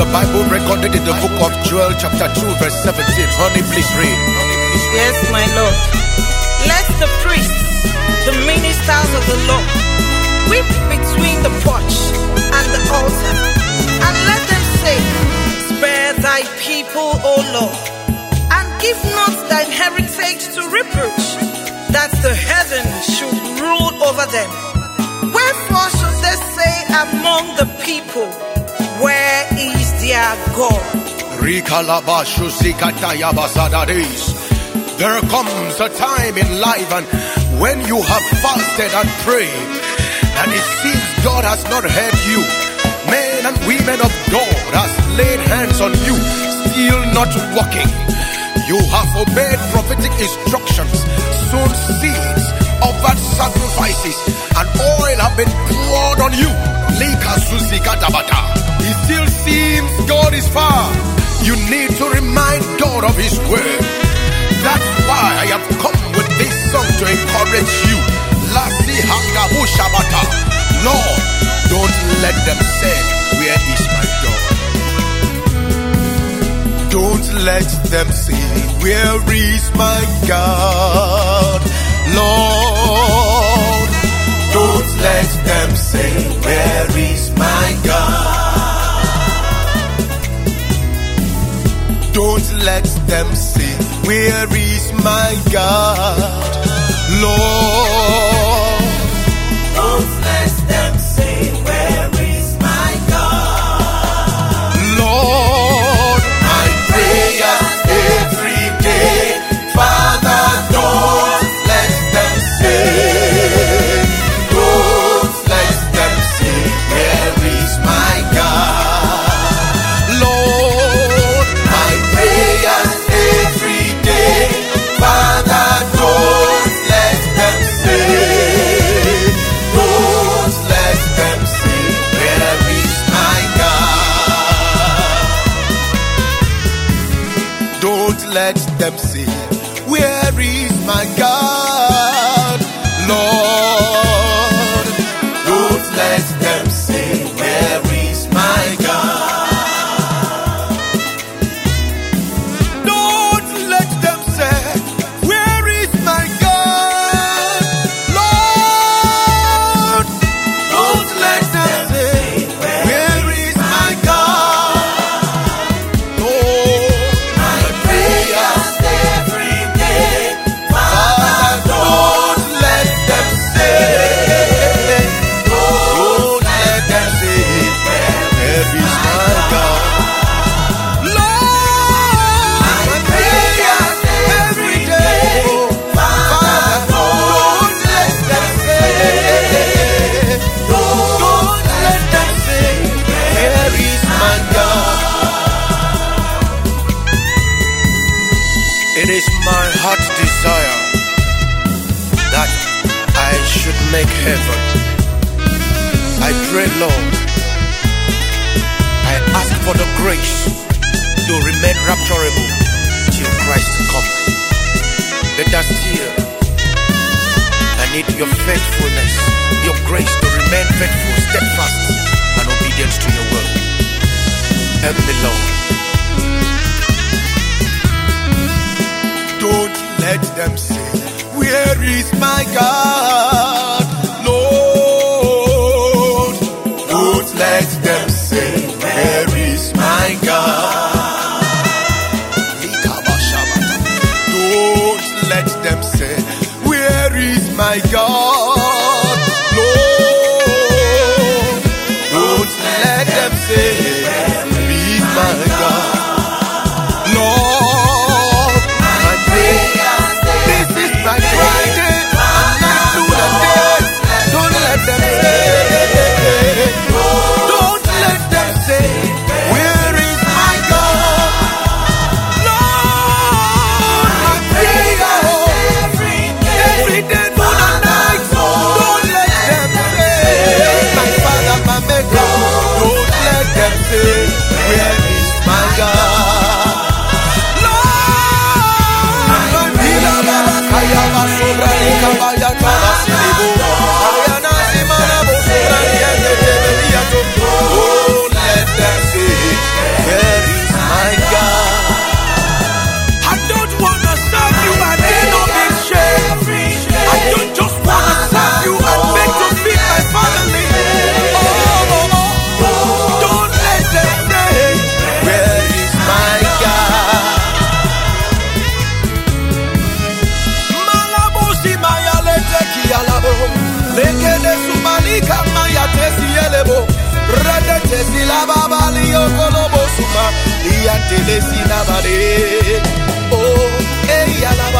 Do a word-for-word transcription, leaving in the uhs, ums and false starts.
Bible recorded in the book of Joel chapter two verse seventeen. Honey, please read. Yes, my Lord. Let the priests, the ministers of the law, weep between the porch and the altar, and let them say, spare thy people, O Lord, and give not thine heritage to reproach, that the heaven should rule over them. Wherefore should they say among the people, where is their God? There comes a time in life and when you have fasted and prayed, and it seems God has not heard you. Men and women of God has laid hands on you, still not working. You have obeyed prophetic instructions, sown seeds, offered sacrifices, and oil have been poured on you. It still seems God is far. You need to remind God of His word. That's why I have come with this song to encourage you. Lord, don't let them say, where is my God? Don't let them say, where is my God? Lord, don't let them say, where is my God? Don't let them say, where is my God? Lord, don't let them say, where is my God? Lord, my prayer every day, Father, don't let them say, don't let them say, where is my God? Lord, my prayer every day, Father, don't let them say, don't let them say, where is my God? Don't let them say, where is my God? Lord, don't let them say, where is my God? Don't let them say, where is my God? Lord, don't let them say, where is my God? Lord, My prayers every day, Father, don't let them say, don't let them say, where is my God? Lord, my prayers every day, Father, don't let them say, don't let them say, where is my God? It is my heart desire that I should make heaven. I pray, Lord, I ask for the grace to remain rapturable till Christ comes. But that's still, I need your faithfulness, your grace to remain faithful, steadfast, and obedient to your word. Help me, Lord. Don't let them say, where is my God? Lord, don't let them say, where is my God? Don't let them say, where is my God? Lord, don't let them say, where is my God? Lord, my prayer, this is my cry day and night through the day. Don't let them say, don't let them say, where is my God? Lord, my prayer, every day through the night. Don't let them say, my Father, my Maker, don't let them say, sila baba liyo kolobo suma. Liantele sina bare. Oh, eh yalaba.